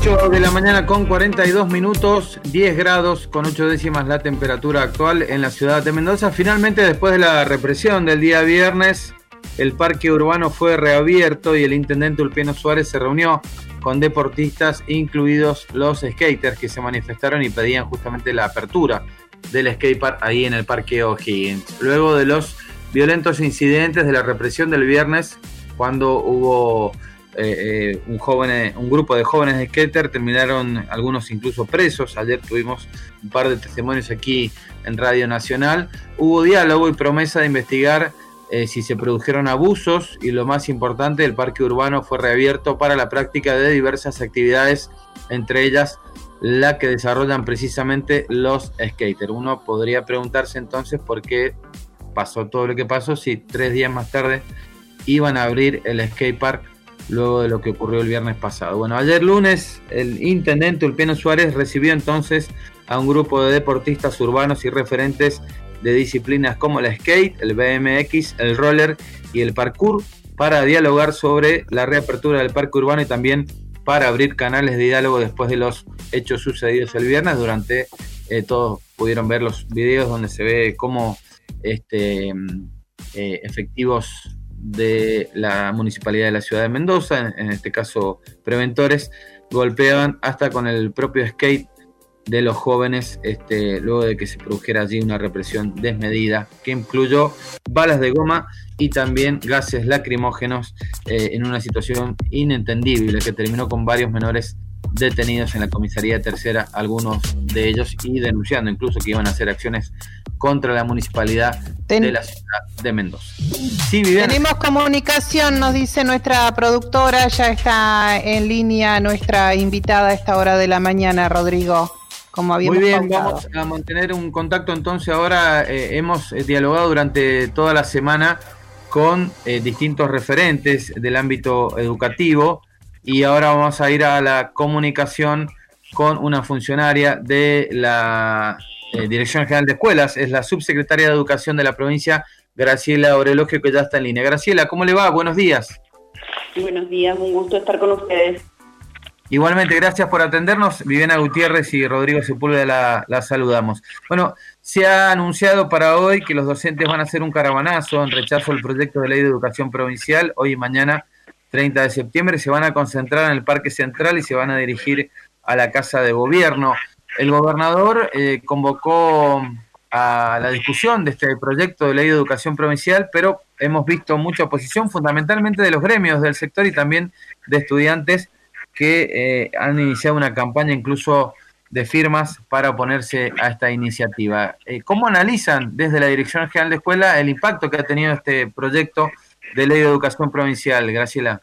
8 de la mañana con 42 minutos, 10 grados con 8 décimas la temperatura actual en la ciudad de Mendoza. Finalmente, después de la represión del día viernes, el parque urbano fue reabierto y el intendente Ulpiano Suárez se reunió con deportistas, incluidos los skaters que se manifestaron y pedían justamente la apertura del skatepark ahí en el parque O'Higgins. Luego de los violentos incidentes de la represión del viernes, cuando hubo un grupo de jóvenes skaters, terminaron algunos incluso presos. Ayer tuvimos un par de testimonios aquí en Radio Nacional. Hubo diálogo y promesa de investigar si se produjeron abusos, y lo más importante, el parque urbano fue reabierto para la práctica de diversas actividades, entre ellas la que desarrollan precisamente los skaters. Uno podría preguntarse entonces por qué pasó todo lo que pasó si 3 días más tarde iban a abrir el skatepark luego de lo que ocurrió el viernes pasado. Bueno, ayer lunes el intendente Ulpiano Suárez recibió entonces a un grupo de deportistas urbanos y referentes de disciplinas como el skate, el BMX, el roller y el parkour para dialogar sobre la reapertura del parque urbano y también para abrir canales de diálogo después de los hechos sucedidos el viernes. Durante todos pudieron ver los videos donde se ve cómo efectivos de la Municipalidad de la Ciudad de Mendoza, en este caso preventores, golpeaban hasta con el propio skate de los jóvenes, luego de que se produjera allí una represión desmedida que incluyó balas de goma y también gases lacrimógenos, en una situación inentendible que terminó con varios menores detenidos en la comisaría tercera, algunos de ellos y denunciando incluso que iban a hacer acciones contra la municipalidad de la ciudad de Mendoza. Sí, Viviana. Tenemos comunicación, nos dice nuestra productora, ya está en línea nuestra invitada a esta hora de la mañana, Rodrigo, como habíamos Muy bien, pautado. vamos a mantener un contacto entonces. Ahora hemos dialogado durante toda la semana con distintos referentes del ámbito educativo, y ahora vamos a ir a la comunicación con una funcionaria de la Dirección General de Escuelas, es la subsecretaria de Educación de la provincia, Graciela Orelogio, que ya está en línea. Graciela, ¿cómo le va? Buenos días. Buenos días, un gusto estar con ustedes. Igualmente, gracias por atendernos. Viviana Gutiérrez y Rodrigo Sepúlveda la saludamos. Bueno, se ha anunciado para hoy que los docentes van a hacer un caravanazo en rechazo al proyecto de ley de educación provincial. Hoy y mañana, 30 de septiembre, se van a concentrar en el Parque Central y se van a dirigir a la Casa de Gobierno. El gobernador convocó a la discusión de este proyecto de ley de educación provincial, pero hemos visto mucha oposición, fundamentalmente de los gremios del sector y también de estudiantes que han iniciado una campaña incluso de firmas para oponerse a esta iniciativa. ¿Cómo analizan desde la Dirección General de Escuela el impacto que ha tenido este proyecto de ley de educación provincial, Graciela?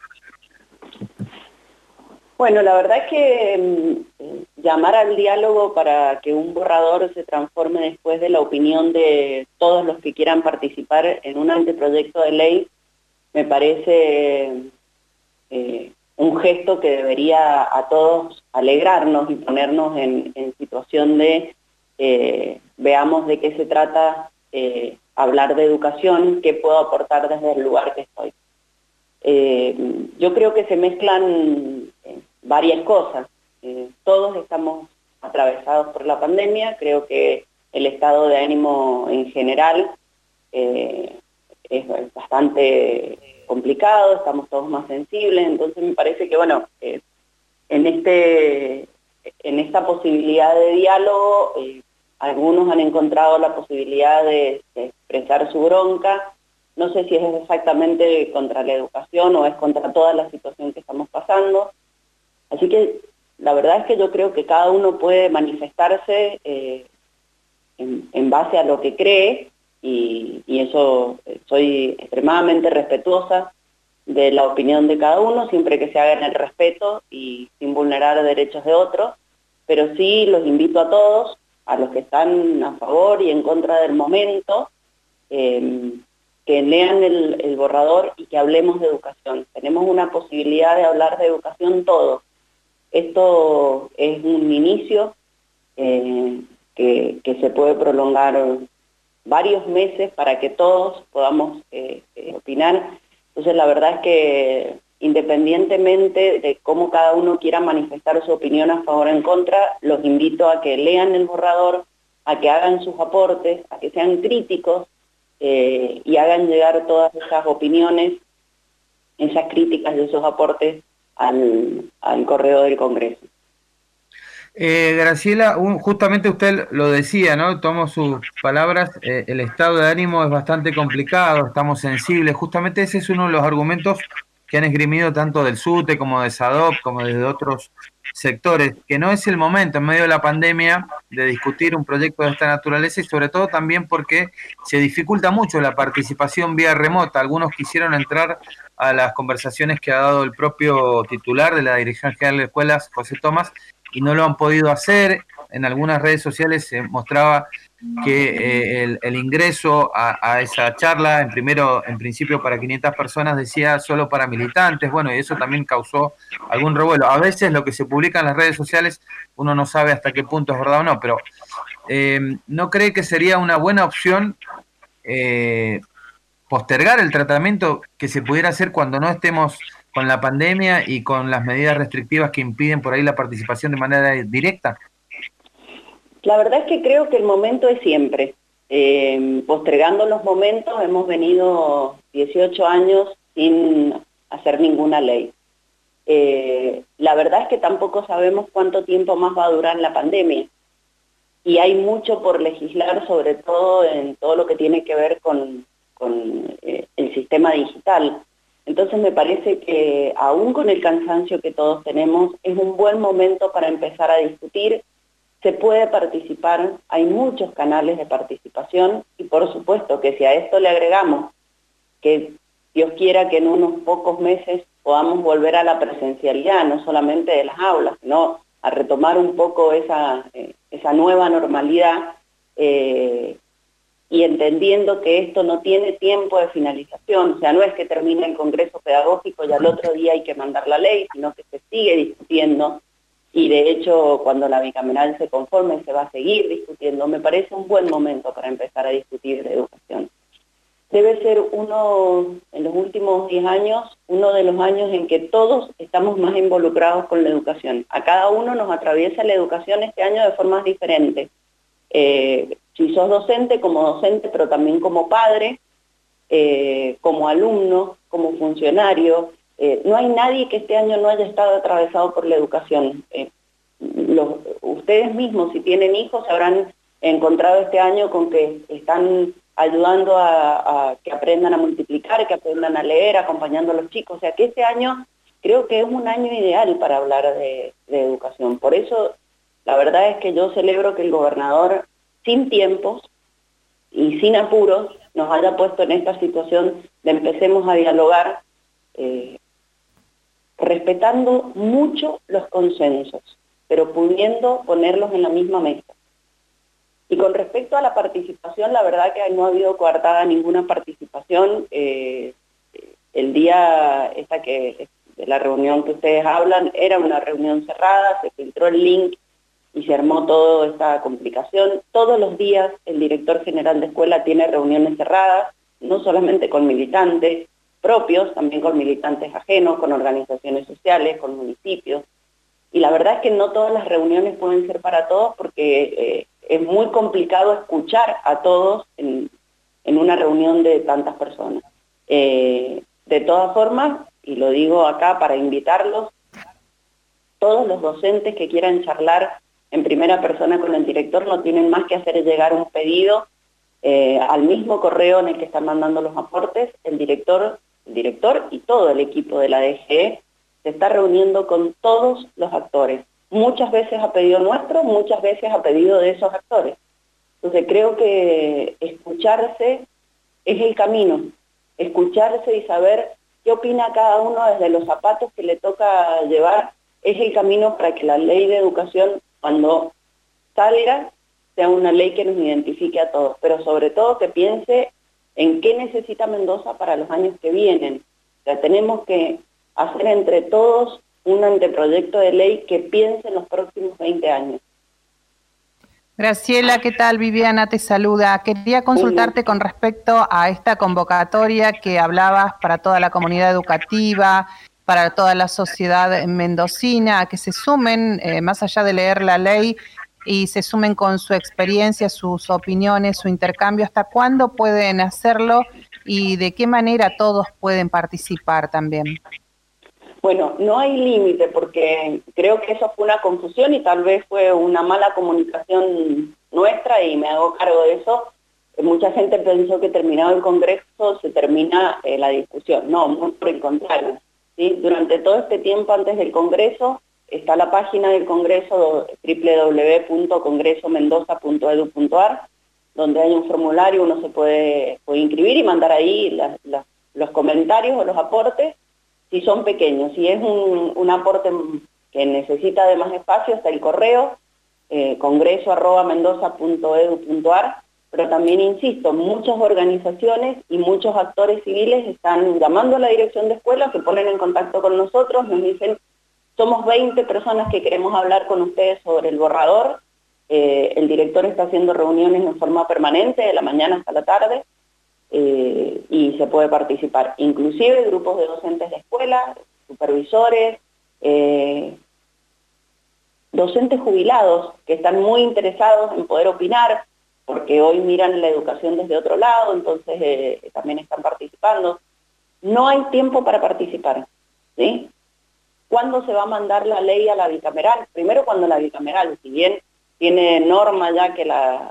Bueno, la verdad es que llamar al diálogo para que un borrador se transforme después de la opinión de todos los que quieran participar en un anteproyecto de ley me parece un gesto que debería a todos alegrarnos y ponernos en situación de veamos de qué se trata hablar de educación, qué puedo aportar desde el lugar que estoy. Yo creo que se mezclan varias cosas. Todos estamos atravesados por la pandemia, creo que el estado de ánimo en general es bastante complicado, estamos todos más sensibles, entonces me parece que bueno, en esta posibilidad de diálogo, algunos han encontrado la posibilidad de expresar su bronca. No sé si es exactamente contra la educación o es contra toda la situación que estamos pasando. Así que la verdad es que yo creo que cada uno puede manifestarse en base a lo que cree, y eso soy extremadamente respetuosa de la opinión de cada uno, siempre que se haga en el respeto y sin vulnerar derechos de otros, pero sí los invito a todos, a los que están a favor y en contra del momento, que lean el borrador y que hablemos de educación. Tenemos una posibilidad de hablar de educación todos. Esto es un inicio que se puede prolongar varios meses para que todos podamos opinar. Entonces la verdad es que independientemente de cómo cada uno quiera manifestar su opinión a favor o en contra, los invito a que lean el borrador, a que hagan sus aportes, a que sean críticos y hagan llegar todas esas opiniones, esas críticas y esos aportes al correo del Congreso. Graciela, justamente usted lo decía, ¿no? Tomo sus palabras, el estado de ánimo es bastante complicado, estamos sensibles, justamente ese es uno de los argumentos que han esgrimido tanto del SUTE como de SADOP, como desde otros sectores, que no es el momento en medio de la pandemia de discutir un proyecto de esta naturaleza y sobre todo también porque se dificulta mucho la participación vía remota. Algunos quisieron entrar a las conversaciones que ha dado el propio titular de la Dirección General de Escuelas, José Tomás, y no lo han podido hacer. En algunas redes sociales se mostraba que el ingreso a esa charla, en principio para 500 personas, decía solo para militantes. Bueno, y eso también causó algún revuelo. A veces lo que se publica en las redes sociales uno no sabe hasta qué punto es verdad o no, pero ¿no cree que sería una buena opción postergar el tratamiento que se pudiera hacer cuando no estemos con la pandemia y con las medidas restrictivas que impiden por ahí la participación de manera directa? La verdad es que creo que el momento es siempre. Postergando los momentos, hemos venido 18 años sin hacer ninguna ley. La verdad es que tampoco sabemos cuánto tiempo más va a durar la pandemia. Y hay mucho por legislar, sobre todo en todo lo que tiene que ver con el sistema digital. Entonces me parece que aún con el cansancio que todos tenemos, es un buen momento para empezar a discutir. Se puede participar, hay muchos canales de participación y por supuesto que si a esto le agregamos que Dios quiera que en unos pocos meses podamos volver a la presencialidad, no solamente de las aulas, sino a retomar un poco esa nueva normalidad y entendiendo que esto no tiene tiempo de finalización, o sea, no es que termine el Congreso Pedagógico y al otro día hay que mandar la ley, sino que se sigue discutiendo. Y de hecho, cuando la bicameral se conforme, se va a seguir discutiendo. Me parece un buen momento para empezar a discutir de educación. Debe ser en los últimos 10 años, uno de los años en que todos estamos más involucrados con la educación. A cada uno nos atraviesa la educación este año de formas diferentes. Si sos docente, como docente, pero también como padre, como alumno, como funcionario. No hay nadie que este año no haya estado atravesado por la educación. Ustedes mismos, si tienen hijos, se habrán encontrado este año con que están ayudando a que aprendan a multiplicar, que aprendan a leer, acompañando a los chicos. O sea que este año creo que es un año ideal para hablar de educación. Por eso, la verdad es que yo celebro que el gobernador, sin tiempos y sin apuros, nos haya puesto en esta situación de empecemos a dialogar, respetando mucho los consensos, pero pudiendo ponerlos en la misma mesa. Y con respecto a la participación, la verdad que no ha habido coartada ninguna participación. El día de la reunión que ustedes hablan era una reunión cerrada, se filtró el link y se armó toda esta complicación. Todos los días el director general de escuela tiene reuniones cerradas, no solamente con militantes propios, también con militantes ajenos, con organizaciones sociales, con municipios. Y la verdad es que no todas las reuniones pueden ser para todos porque es muy complicado escuchar a todos en una reunión de tantas personas. De todas formas, y lo digo acá para invitarlos, todos los docentes que quieran charlar en primera persona con el director no tienen más que hacer llegar un pedido al mismo correo en el que están mandando los aportes. El director y todo el equipo de la DGE se está reuniendo con todos los actores, muchas veces a pedido nuestro, muchas veces a pedido de esos actores. Entonces creo que escucharse es el camino, escucharse y saber qué opina cada uno desde los zapatos que le toca llevar, es el camino para que la ley de educación, cuando salga, sea una ley que nos identifique a todos, pero sobre todo que piense en qué necesita Mendoza para los años que vienen. O sea, tenemos que hacer entre todos un anteproyecto de ley que piense en los próximos 20 años. Graciela, ¿qué tal? Viviana te saluda. Quería consultarte con respecto a esta convocatoria que hablabas para toda la comunidad educativa, para toda la sociedad mendocina, a que se sumen, más allá de leer la ley, y se sumen con su experiencia, sus opiniones, su intercambio? ¿Hasta cuándo pueden hacerlo y de qué manera todos pueden participar también? Bueno, no hay límite porque creo que eso fue una confusión y tal vez fue una mala comunicación nuestra y me hago cargo de eso. Mucha gente pensó que terminado el Congreso se termina la discusión. No, muy por el contrario, ¿sí? Durante todo este tiempo antes del Congreso está la página del Congreso www.congresomendoza.edu.ar, donde hay un formulario, uno se puede inscribir y mandar ahí los comentarios o los aportes, si son pequeños. Si es un aporte que necesita de más espacio, está el correo, congreso@mendoza.edu.ar, pero también, insisto, muchas organizaciones y muchos actores civiles están llamando a la dirección de escuela, se ponen en contacto con nosotros, nos dicen: somos 20 personas que queremos hablar con ustedes sobre el borrador. El director está haciendo reuniones en forma permanente, de la mañana hasta la tarde, y se puede participar. Inclusive grupos de docentes de escuela, supervisores, docentes jubilados que están muy interesados en poder opinar, porque hoy miran la educación desde otro lado, entonces también están participando. No hay tiempo para participar, ¿sí? ¿Cuándo se va a mandar la ley a la bicameral? Primero, cuando la bicameral, si bien tiene norma ya que la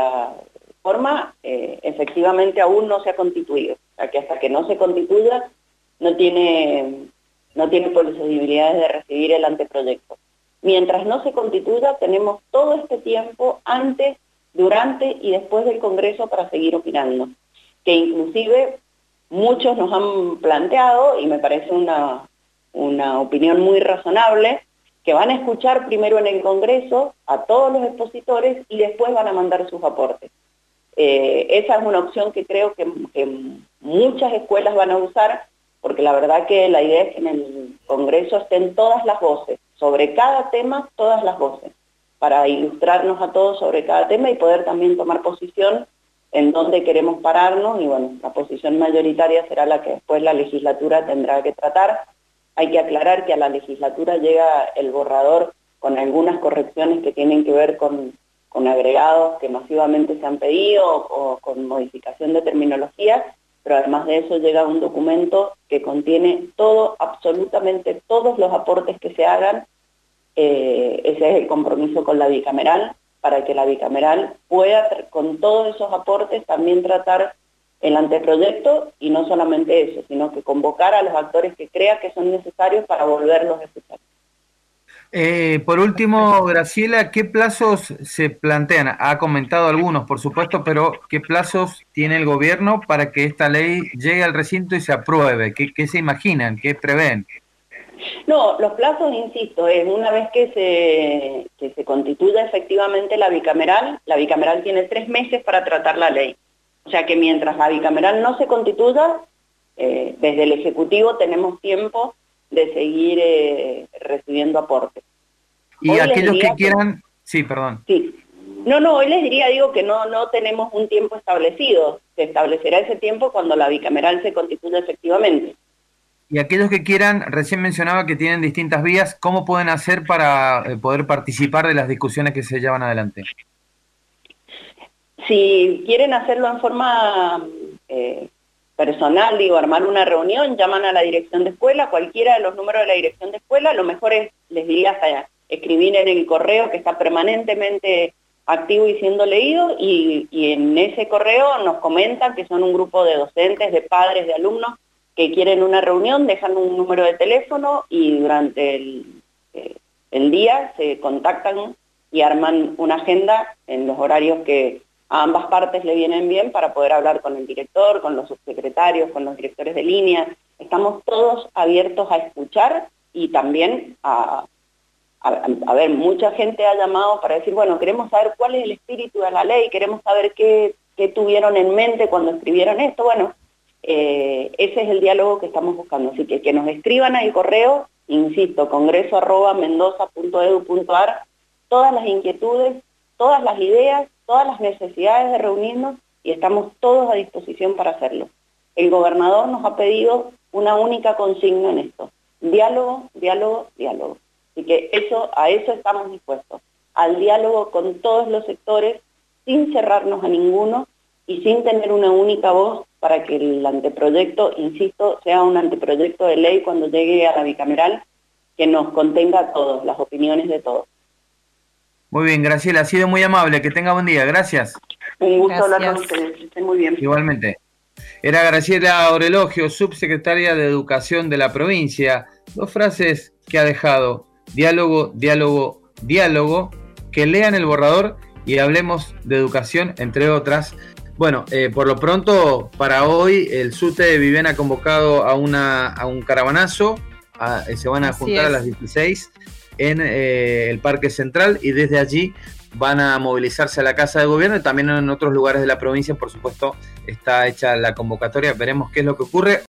forma, efectivamente aún no se ha constituido. O sea que hasta que no se constituya no tiene posibilidades de recibir el anteproyecto. Mientras no se constituya, tenemos todo este tiempo antes, durante y después del Congreso para seguir opinando. Que inclusive muchos nos han planteado, y me parece una opinión muy razonable, que van a escuchar primero en el Congreso a todos los expositores y después van a mandar sus aportes. Esa es una opción que creo que muchas escuelas van a usar, porque la verdad que la idea es que en el Congreso estén todas las voces, sobre cada tema, todas las voces, para ilustrarnos a todos sobre cada tema y poder también tomar posición en dónde queremos pararnos, y bueno, la posición mayoritaria será la que después la legislatura tendrá que tratar. Hay que aclarar que a la legislatura llega el borrador con algunas correcciones que tienen que ver con agregados que masivamente se han pedido o con modificación de terminología, pero además de eso llega un documento que contiene todo, absolutamente todos los aportes que se hagan. Ese es el compromiso con la bicameral, para que la bicameral pueda, con todos esos aportes, también tratar el anteproyecto, y no solamente eso, sino que convocar a los actores que crea que son necesarios para volverlos a escuchar. Por último, Graciela, ¿qué plazos se plantean? Ha comentado algunos, por supuesto, pero ¿qué plazos tiene el gobierno para que esta ley llegue al recinto y se apruebe? ¿Qué se imaginan? ¿Qué prevén? No, los plazos, insisto, es una vez que se constituya efectivamente la bicameral tiene 3 meses para tratar la ley. O sea que mientras la bicameral no se constituya, desde el Ejecutivo tenemos tiempo de seguir recibiendo aportes. Y hoy aquellos que quieran... Sí, perdón. Sí. No, hoy les diría, que no tenemos un tiempo establecido. Se establecerá ese tiempo cuando la bicameral se constituya efectivamente. Y aquellos que quieran, recién mencionaba que tienen distintas vías, ¿cómo pueden hacer para poder participar de las discusiones que se llevan adelante? Si quieren hacerlo en forma personal, armar una reunión, llaman a la dirección de escuela, cualquiera de los números de la dirección de escuela. Lo mejor es, les diría, hasta escribir en el correo que está permanentemente activo y siendo leído, y en ese correo nos comentan que son un grupo de docentes, de padres, de alumnos, que quieren una reunión, dejan un número de teléfono y durante el día se contactan y arman una agenda en los horarios que a ambas partes le vienen bien, para poder hablar con el director, con los subsecretarios, con los directores de línea. Estamos todos abiertos a escuchar y también a ver, mucha gente ha llamado para decir, bueno, queremos saber cuál es el espíritu de la ley, queremos saber qué tuvieron en mente cuando escribieron esto. Bueno, ese es el diálogo que estamos buscando, así que nos escriban al correo, insisto, congreso@mendoza.edu.ar, todas las inquietudes, todas las ideas, todas las necesidades de reunirnos, y estamos todos a disposición para hacerlo. El gobernador nos ha pedido una única consigna en esto: diálogo, diálogo, diálogo. Así que a eso estamos dispuestos, al diálogo con todos los sectores, sin cerrarnos a ninguno y sin tener una única voz para que el anteproyecto, insisto, sea un anteproyecto de ley cuando llegue a la bicameral que nos contenga a todos, las opiniones de todos. Muy bien, Graciela, ha sido muy amable, que tenga buen día, gracias. Un gusto hablar con ustedes, que estén muy bien. Igualmente. Era Graciela Orelogio, subsecretaria de Educación de la provincia. 2 frases que ha dejado: diálogo, diálogo, diálogo. Que lean el borrador y hablemos de educación, entre otras. Bueno, por lo pronto, para hoy, el SUTE de Viven ha convocado a un caravanazo. Se van a juntar a las 16 en el Parque Central y desde allí van a movilizarse a la Casa de Gobierno y también en otros lugares de la provincia. Por supuesto, está hecha la convocatoria. Veremos qué es lo que ocurre.